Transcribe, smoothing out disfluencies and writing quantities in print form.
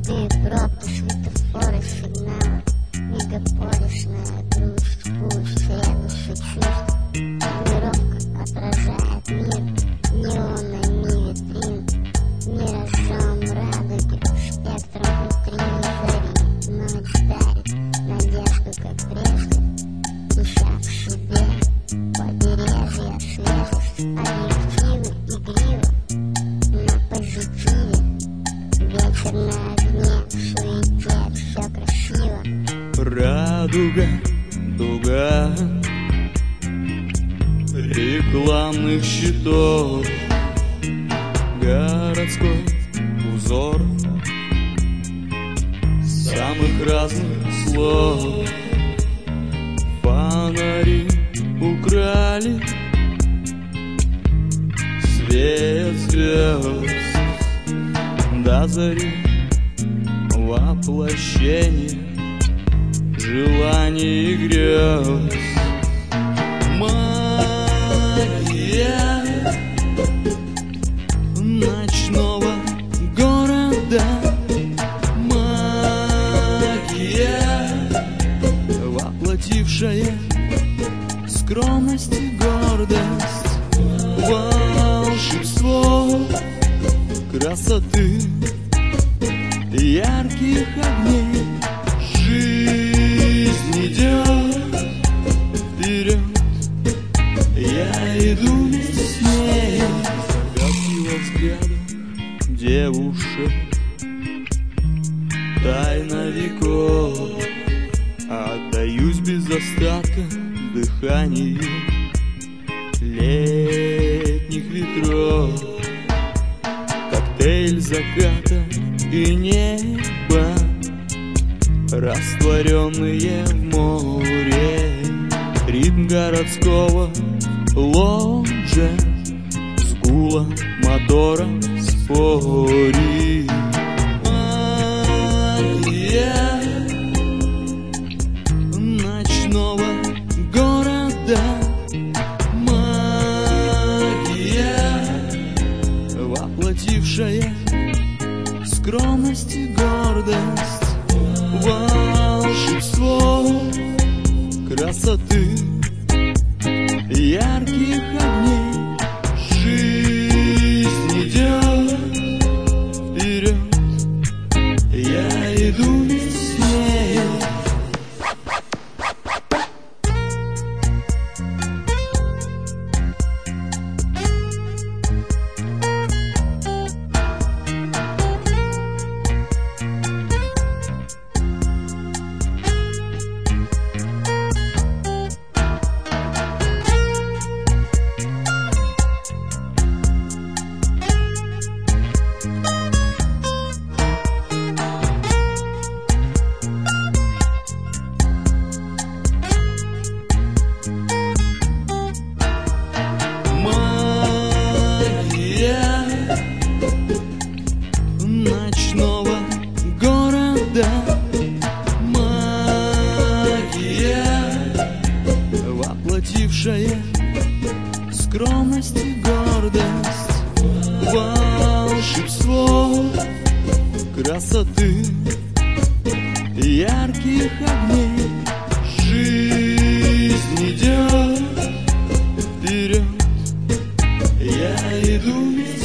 Пустые пробки, светофоры, сигналы, мегаполисная грусть, путь, следующий чувств. Тонировка отражает мир неонами витрин, миражом радуги, спектром утренней зари. Ночь дарит надежду, как прежде, ища в себе побережье, свежесть, объективы, игриво, на позитиве. Вечер на огне, в суете, все красиво. Радуга, дуга рекламных щитов, городской узор самых разных слов. Фонари украли свет звезд до зари, воплощение желаний и грез. Магия ночного города, магия, воплотившая скромность и гордость, волшебство красоты, ярких огней. Жизнь идет вперед, я иду вместе с ней. Гаси во взглядах девушек, тайна веков. Отдаюсь без остатка дыханию летних ветров. Коктейль заката и неба, растворенные в море. Ритм городского лоджа с гулом мотора спорит. Магия ночного города, магия, воплотившая скромность и гордость, волшебство красоты, ярких огней. Жизнь идет вперед, я иду вместе с ней. Ночного города, магия, воплотившая скромность и гордость, волшебство красоты, ярких огней. Жизнь идет вперед, я иду.